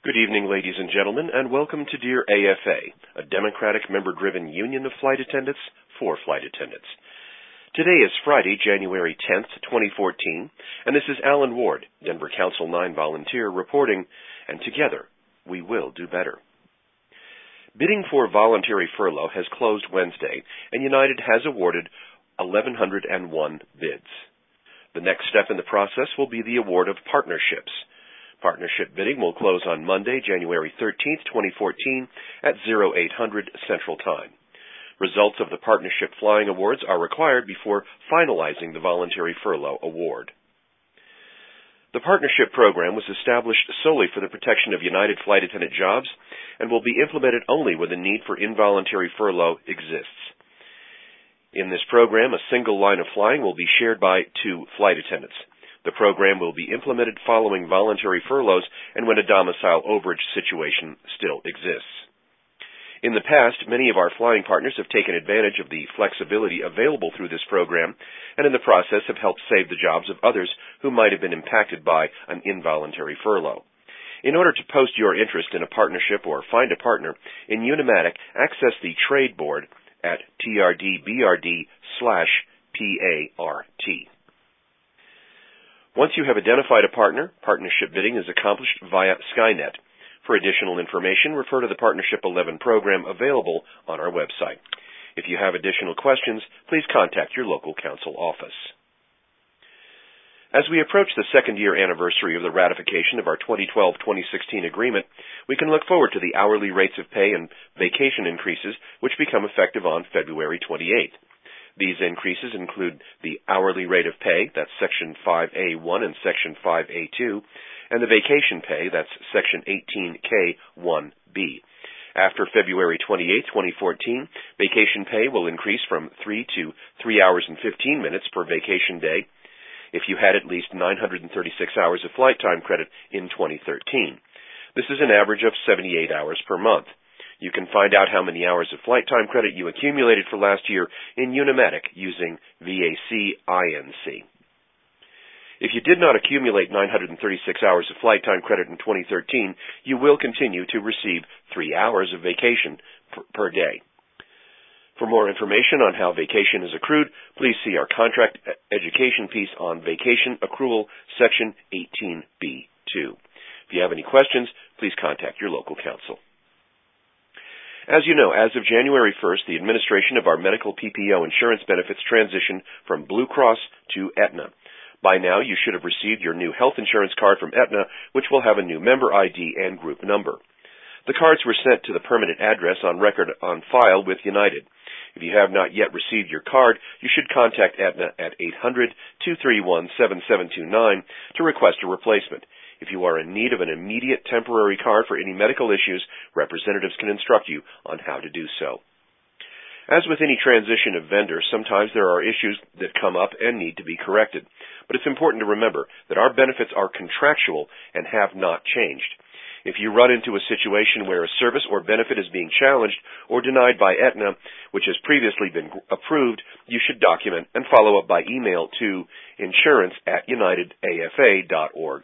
Good evening, ladies and gentlemen, and welcome to Dear AFA, a Democratic member-driven union of flight attendants for flight attendants. Today is Friday, January 10th, 2014, and this is Alan Ward, Denver Council 9 volunteer, reporting, and together we will do better. Bidding for voluntary furlough has closed Wednesday, and United has awarded 1,101 bids. The next step in the process will be the award of partnerships. Partnership bidding will close on Monday, January 13th, 2014 at 0800 Central Time. Results of the Partnership Flying Awards are required before finalizing the Voluntary Furlough Award. The Partnership Program was established solely for the protection of United flight attendant jobs and will be implemented only when the need for involuntary furlough exists. In this program, a single line of flying will be shared by 2 flight attendants. The program will be implemented following voluntary furloughs and when a domicile overage situation still exists. In the past, many of our flying partners have taken advantage of the flexibility available through this program and in the process have helped save the jobs of others who might have been impacted by an involuntary furlough. In order to post your interest in a partnership or find a partner, in Unimatic, access the trade board at trdbrd/PART. Once you have identified a partner, partnership bidding is accomplished via Skynet. For additional information, refer to the Partnership 11 program available on our website. If you have additional questions, please contact your local council office. As we approach the second-year anniversary of the ratification of our 2012-2016 agreement, we can look forward to the hourly rates of pay and vacation increases which become effective on February 28th. These increases include the hourly rate of pay, that's Section 5A1 and Section 5A2, and the vacation pay, that's Section 18K1B. After February 28, 2014, vacation pay will increase from 3 to 3 hours and 15 minutes per vacation day if you had at least 936 hours of flight time credit in 2013. This is an average of 78 hours per month. You can find out how many hours of flight time credit you accumulated for last year in Unimatic using VAC-INC. If you did not accumulate 936 hours of flight time credit in 2013, you will continue to receive 3 hours of vacation per day. For more information on how vacation is accrued, please see our contract education piece on Vacation Accrual, Section 18B2. If you have any questions, please contact your local council. As you know, as of January 1st, the administration of our medical PPO insurance benefits transitioned from Blue Cross to Aetna. By now, you should have received your new health insurance card from Aetna, which will have a new member ID and group number. The cards were sent to the permanent address on record on file with United. If you have not yet received your card, you should contact Aetna at 800-231-7729 to request a replacement. If you are in need of an immediate temporary card for any medical issues, representatives can instruct you on how to do so. As with any transition of vendors, sometimes there are issues that come up and need to be corrected. But it's important to remember that our benefits are contractual and have not changed. If you run into a situation where a service or benefit is being challenged or denied by Aetna, which has previously been approved, you should document and follow up by email to insurance@unitedafa.org.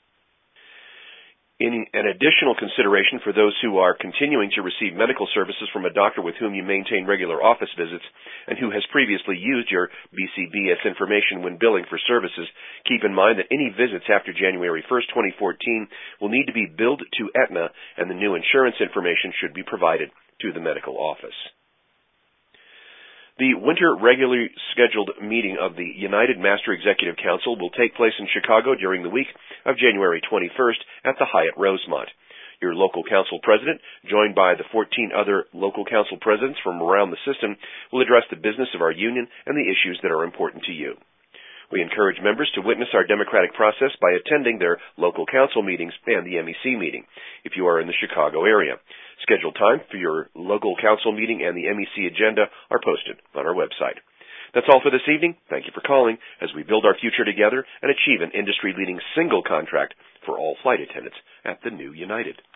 An additional consideration for those who are continuing to receive medical services from a doctor with whom you maintain regular office visits and who has previously used your BCBS information when billing for services, keep in mind that any visits after January 1st, 2014 will need to be billed to Aetna and the new insurance information should be provided to the medical office. The winter regularly scheduled meeting of the United Master Executive Council will take place in Chicago during the week of January 21st at the Hyatt Rosemont. Your local council president, joined by the 14 other local council presidents from around the system, will address the business of our union and the issues that are important to you. We encourage members to witness our democratic process by attending their local council meetings and the MEC meeting, if you are in the Chicago area. Scheduled time for your local council meeting and the MEC agenda are posted on our website. That's all for this evening. Thank you for calling as we build our future together and achieve an industry-leading single contract for all flight attendants at the new United.